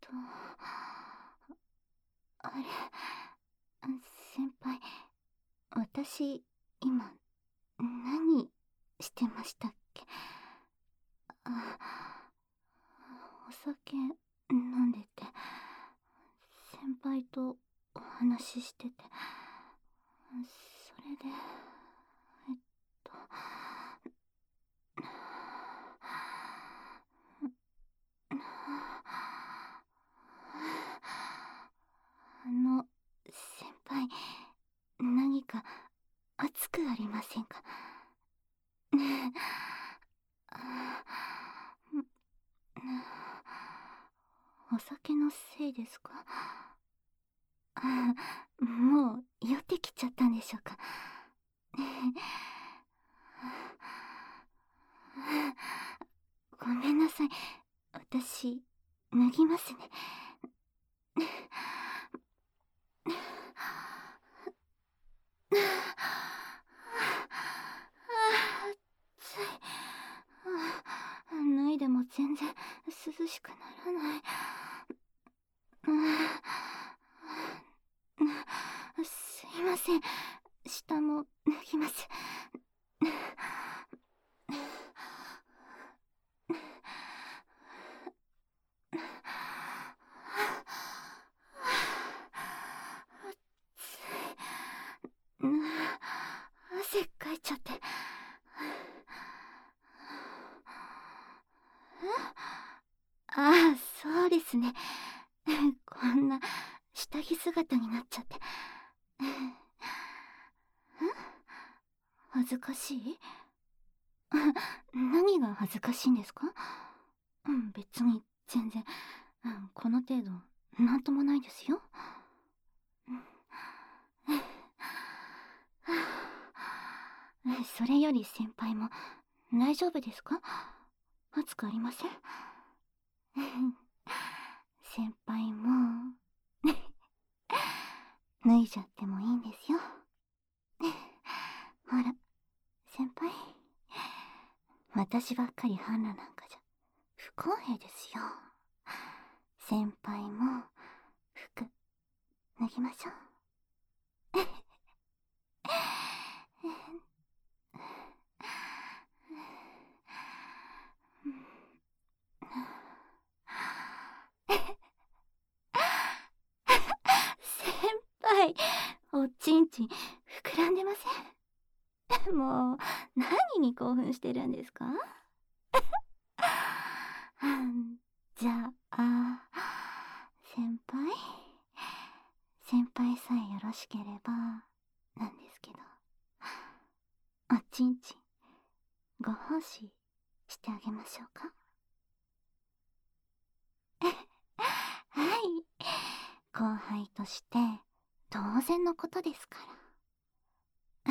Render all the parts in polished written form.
と、あれ、先輩、私、今、何してましたっけ？あ、お酒飲んでて、先輩とお話ししてて、それで、えっと、先輩、何か熱くありませんか？ねえ、あお酒のせいですか？もう酔ってきちゃったんでしょうか？ごめんなさい。私、脱ぎますね。暑い。脱いでも全然涼しくならない。すいません。下も脱ぎます。汗かいちゃって。ああ、そうですね。こんな下着姿になっちゃって。恥ずかしい？何が恥ずかしいんですか？別に全然、この程度なんともないですよ。それより先輩も大丈夫ですか？暑くありません？先輩も脱いじゃってもいいんですよ。ほら、先輩、私ばっかり反乱なんかじゃ不公平ですよ。先輩も服脱ぎましょう。先輩、おちんちん膨らんでません？もう何に興奮してるんですか？じゃあ、先輩先輩さえよろしければなんですけど、おちんちんご奉仕してあげましょうか？はい、後輩として当然のことですから。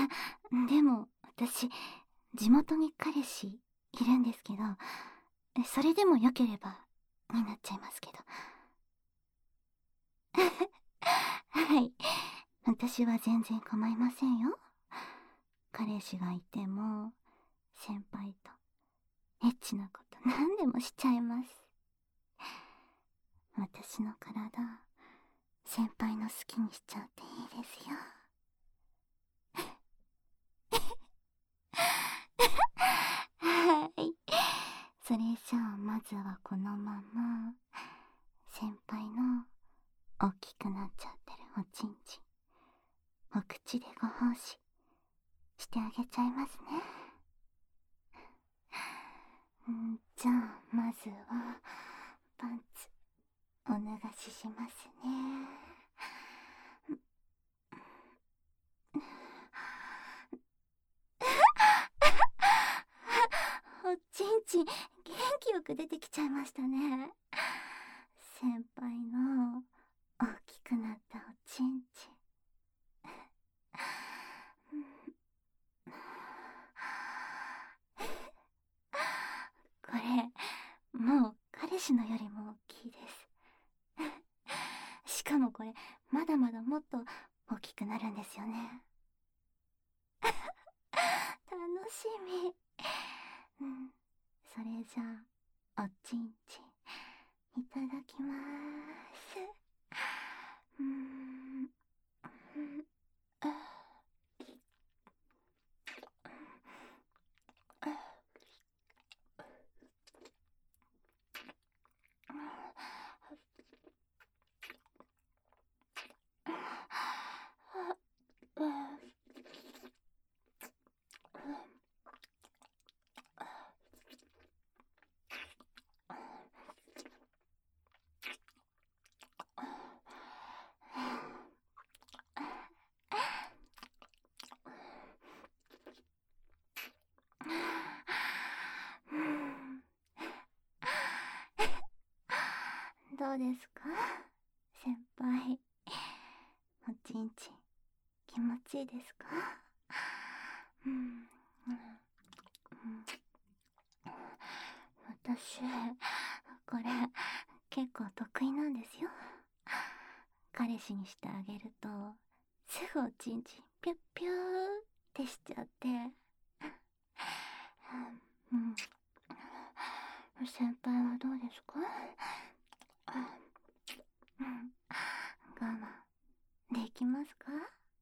でも私地元に彼氏いるんですけど、それでもよければになっちゃいますけど。はい、私は全然構いませんよ。彼氏がいても先輩とエッチなこと何でもしちゃいます。私の体先輩の好きにしちゃっていいですよ。はい、それじゃあまずはこのまま先輩の大きくなっちゃってるおちんちんお口でご奉仕してあげちゃいますね。じゃあまずはパンツお脱がししますね。おちんちん元気よく出てきちゃいましたね。先輩の大きくなったおちんちん。これもう彼氏のよりも大きいです。しかもこれまだまだもっと大きくなるんですよね。楽しみ。それじゃあおちんちんいただきます。どうですか先輩。おちんちん気持ちいいですか？私これ結構得意なんですよ。彼氏にしてあげるとすぐおちんちんピュッピューってしちゃって、先輩はどうですか？我慢できますか？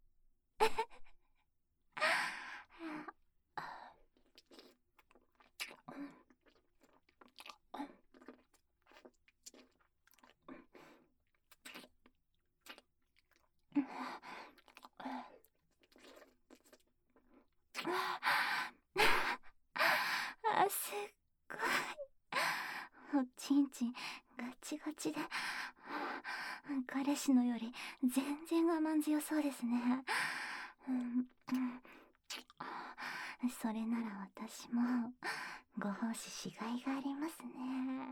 すっごいおちんちんガチガチで、彼氏のより全然我慢強そうですね。それなら私もご奉仕しがいがありますね。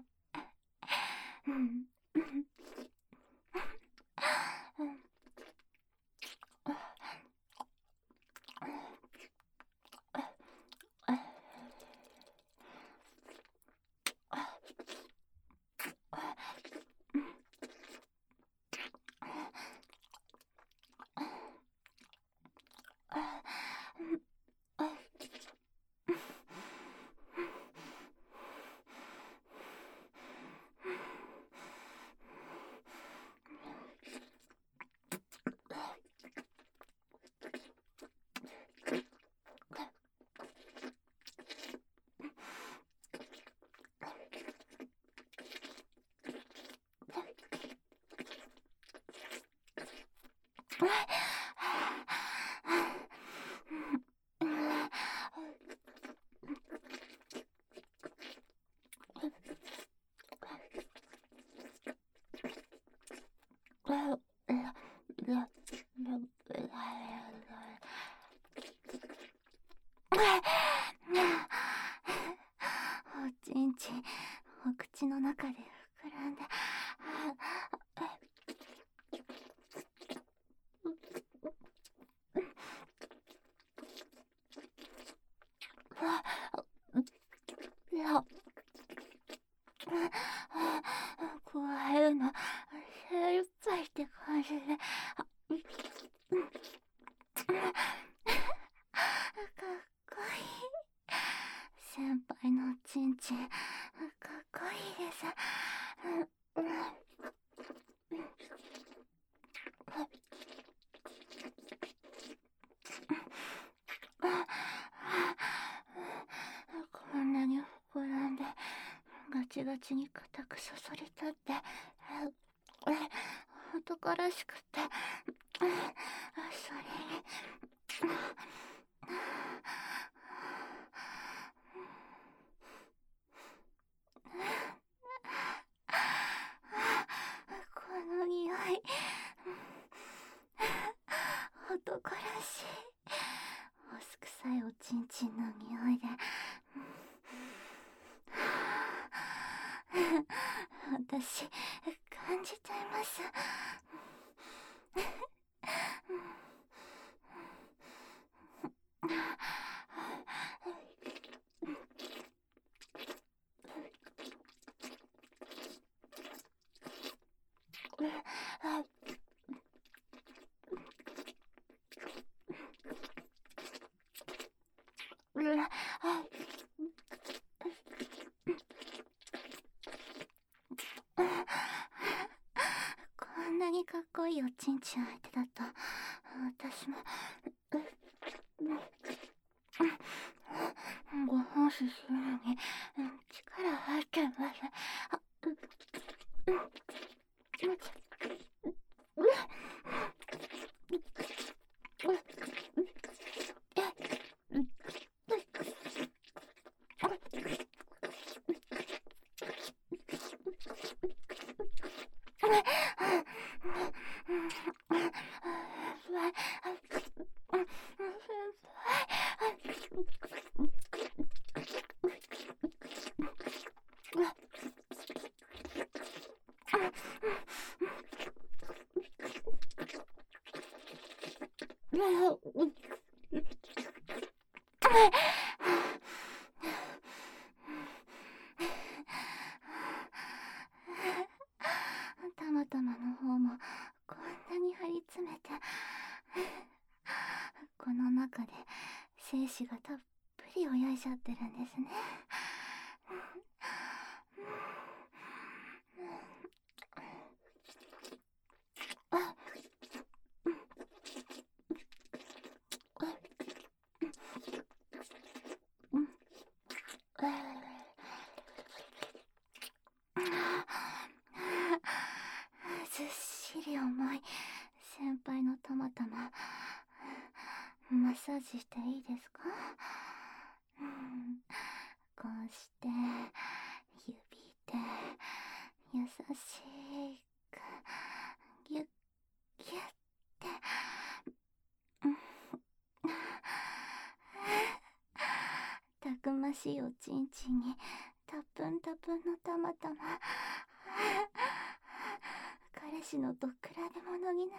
おちんちんお口の中で膨らんで、加えるの精一杯って感じで、かっこいい。先輩のおちんちんかっこいいです。こんなに膨らんでガチガチに固くそそり立って、男らしくて、それにこの匂い男らしい。おすくさいおちんちんの匂いで私感じちゃいます。 かっこいいおちんちん相手だと私もご奉仕するのに力入っちゃいます。たまたまの方もこんなに張り詰めてこの中で精子がたっぷり泳いじゃってるんですね。ずっしり重い先輩のたまたまマッサージしていいですか？こうして指で優しくギュッギュッてたくましいおちんちんにたっぷんたぷんのたまたま彼氏のどっくらでものにな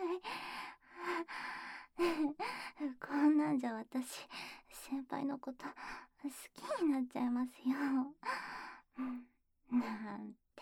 らないこんなんじゃ私先輩のこと好きになっちゃいますよなんて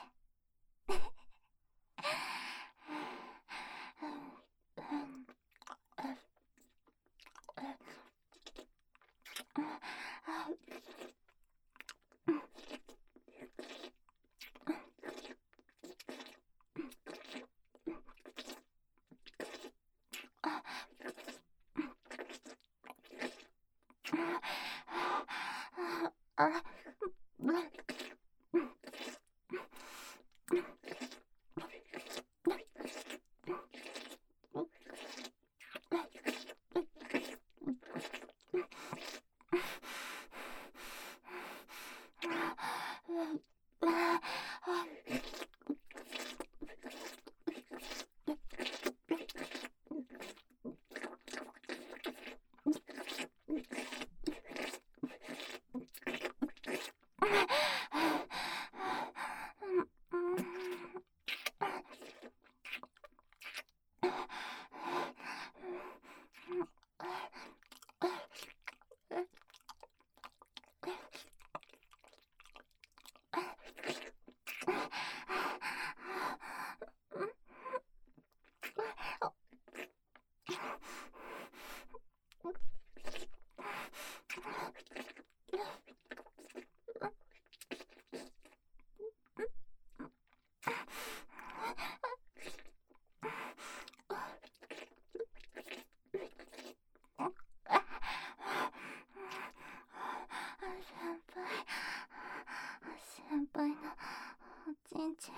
先輩のおちんちん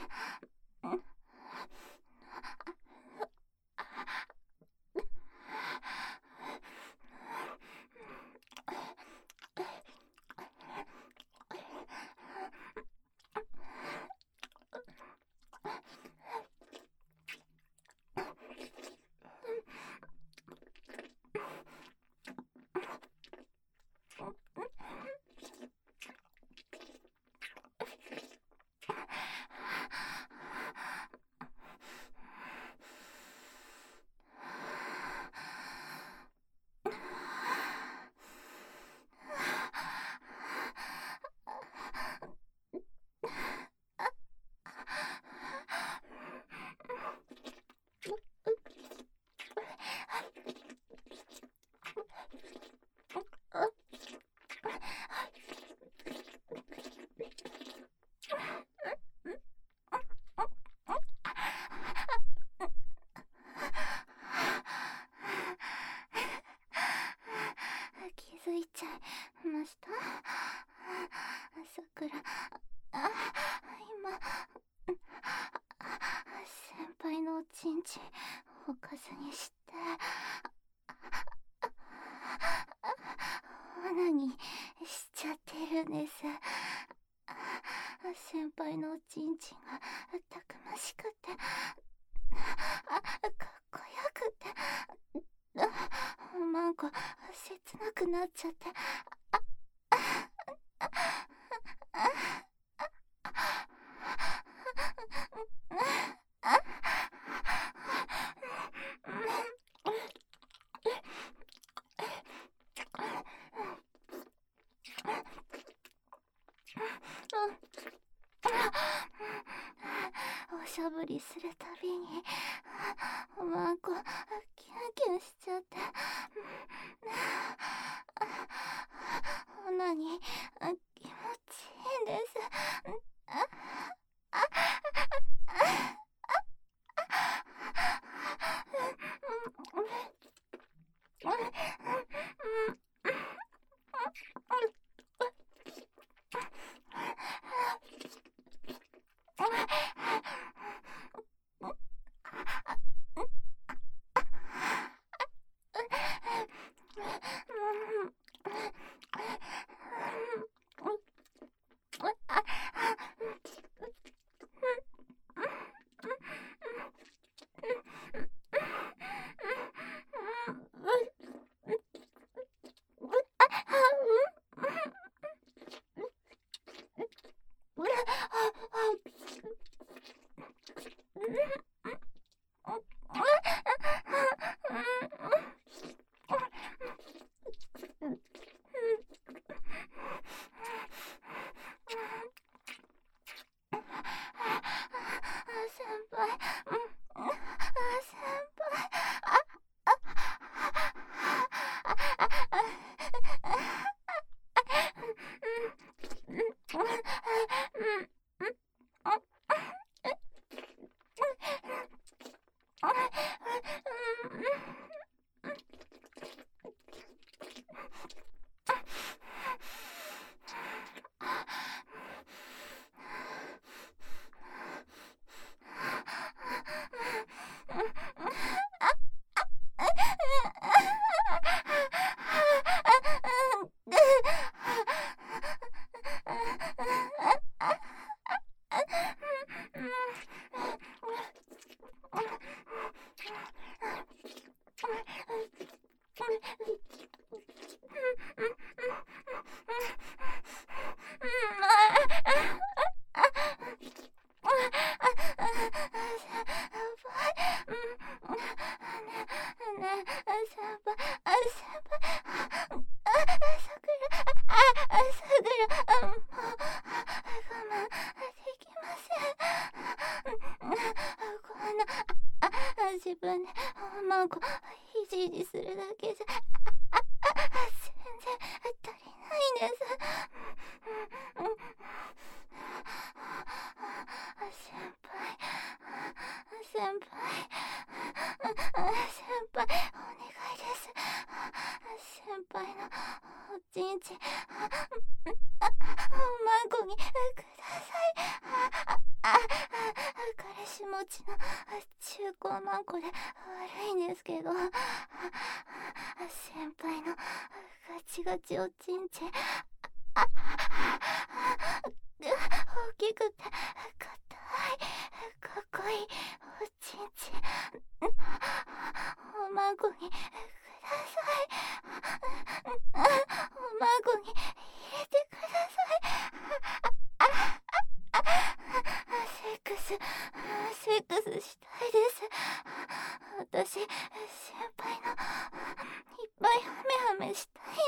くら、今、先輩のおちんちんおかずにして、オナニーしちゃってるんです。先輩のおちんちんがたくましくて、かっこよくて、おまんこ切なくなっちゃって、おしゃぶりするたびにおまんこキュンキュンしちゃって、オナニー気持ちいいんです。自分でおまんこいじいじするだけじゃ全然足りないんです。先輩お願いです。先輩のおちんちんおまんこにください。彼氏持ちの中古マンコで悪いんですけど、先輩のガチガチおちんちん大きくて硬いかっこいいおちんちんおまんこにください。おまんこに入れてください。セックスしたいです。私、先輩のいっぱいハメハメしたいです。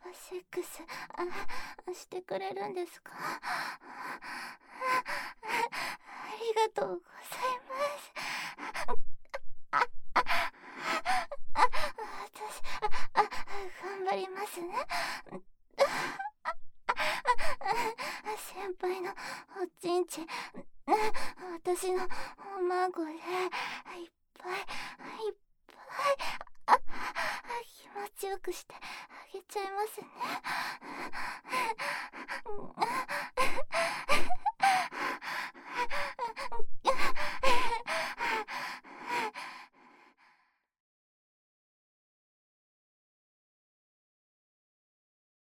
セックスしてくれるんですか？ありがとうございます。私頑張りますね。先輩のおちんちん私のおまごでいっぱいいっぱい気持ちよくしてあげちゃいますね。